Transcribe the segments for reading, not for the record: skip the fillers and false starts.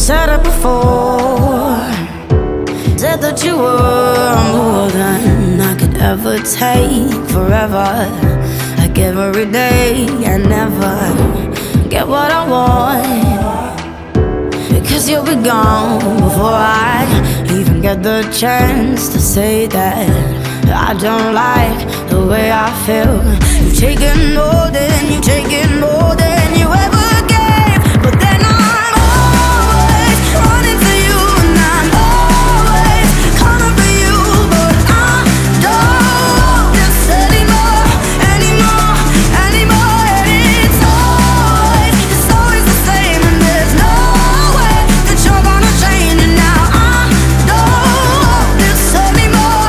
said it before. Said that you were more than I could ever take. Forever, like every day, I never get what I want, because you'll be gone before I even get the chance to say that I don't like the way I feel. You've taken more than you ever gave. But then I'm always running for you, and I'm always coming for you. But I don't want this anymore. And it's always the same, and there's no way that you're gonna change it now. I don't want this anymore.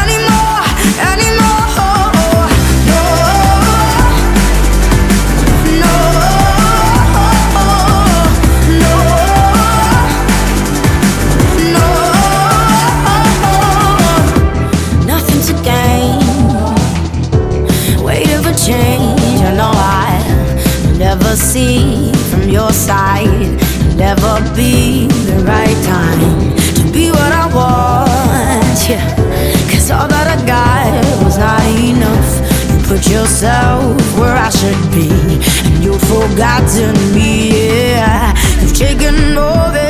Change, I know I'll never see from your side. Never be the right time to be what I want, yeah. Cause all that I got was not enough. You put yourself where I should be, and you've forgotten me, yeah. You've taken more than